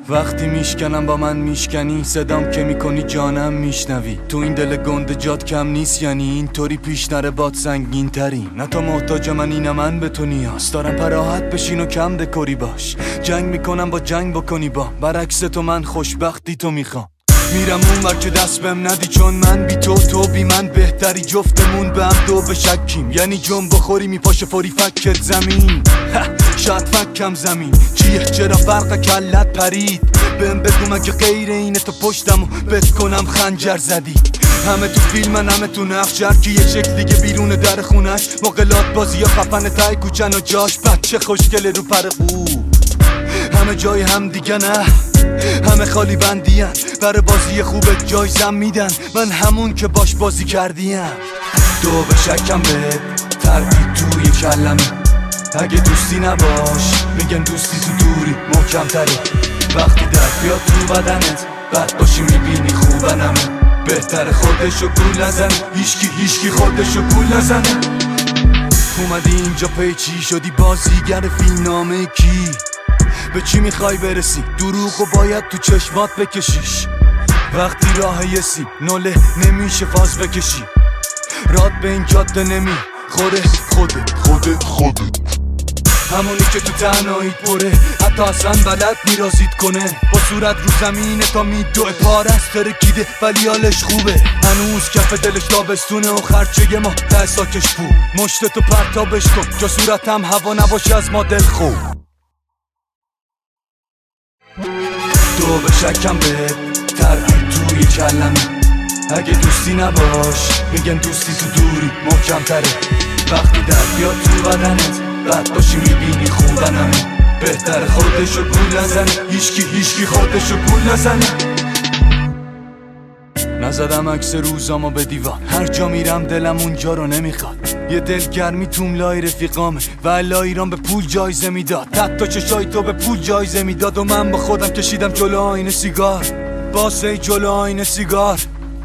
وقتی میشکنم با من میشکنی، صدام که میکنی جانم میشنوی. تو این دل گنده جات کم نیست، یعنی اینطوری پیش نره باد سنگین تری. نه تو محتاج منی نه من به تو نیاز دارم، پراحت بشین و کم دکوری باش. جنگ میکنم با جنگ بکنی با برعکس تو، من خوشبختی تو میخوام. میرم اون ور که دست بهم ندی، چون من بی تو بی من بهتری. جفتمون به هم دو بشکیم، یعنی جنب بخوری میپاشه فوری فکت زمین. شاید فکم زمین چیه، چرا فرق کلت پرید؟ بهم بگو مگه غیر اینه تو پشتم و بت کنم خنجر زدی. همه تو فیلمن همه تو نقش، هرکی یه شکل دیگه بیرون در خونش. مقلات بازی یا خفن تای کوچن و جاش بچه خوشگله رو پر خوب. همه جای هم دیگه نه، همه خالی بندین. برای بازی خوبت جایزم میدن، من همون که باش بازی کردیم. دو بشکم به تردید توی کلمه، اگه دوستی نباش میگن دوستی تو دوری محکم تره. وقتی درد بیاد تو بدنت بد باشی میبینی خوبنمه. بهتر خودشو گول نزنه، هیشکی خودشو گول نزنه. اومدی اینجا پیچی شدی بازیگر فیلمنامه کی؟ به چی میخوای برسی؟ دروغو باید تو چشمات بکشیش. وقتی راه یه سیب نوله نمیشه فاز بکشی. راد به این جاده نمی خوره خودت همونی که تو تنهاییت پره، حتی اصلا بلد میرازید کنه. با صورت رو زمینه تا میدوه پارست ترکیده ولی حالش خوبه. هنوز کف دلش تابستونه و خرچه ما ته ساکش بود. مشتتو پرتابش کن جا صورتم هوا نباشه از ما دل خوب. دو بشکم به تردید توی کلمه، اگه دوستی نباش میگن دوستی تو دوری محکم تره. وقتی درد بیاد تو بدنت بد باشی میبینی خوبنمه. بهتر خودشو گول نزنه، هیشکی خودشو گول نزنه. نزدم عکس روزامو به دیوار، هر جا میرم دلم اونجا رو نمیخواد. یه دلگرمی توم لای رفیقامه و الا ایران به پول جایزه میداد. حتی چشای تو به پول جایزه میداد و من با خودم کشیدم جلو آینه سیگار. باسه جلو آینه سیگار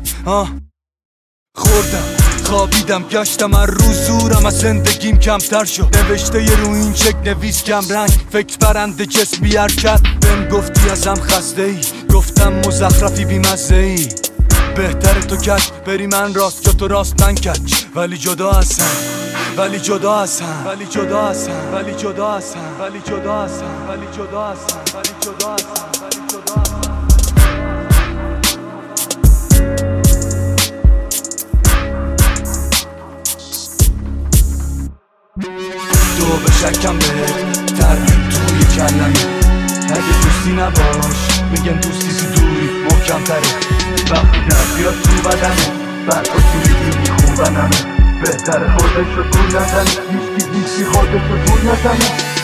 خوردم خوابیدم گشتم هر روز زورم از زندگیم کمتر شد. نوشته یه رو این چک نویس کم رنگ، فکر برنده جسمی حرکت. بهم گفتی ازم خسته ای، گفتم مزخرفی بی مزه ای. بهتره تو کش بری من راست جا تو راست من کچ. ولی جدا هستم ولی جدا هستم ولی جدا هستم ولی جدا هستم ولی جدا هستم ولی جدا هستم ولی جدا هستم ولی جدا هستم. دو بشکم به تردید توی کلمه، اگه دوستی نباش میگن دوستی تو دوری محکم تره. وقتی درد بیاد تو بدنه بعد باشی میبینی خوبنمه. بهتر خودشو گول نزنه، هیچکی خودشو گول نزنه.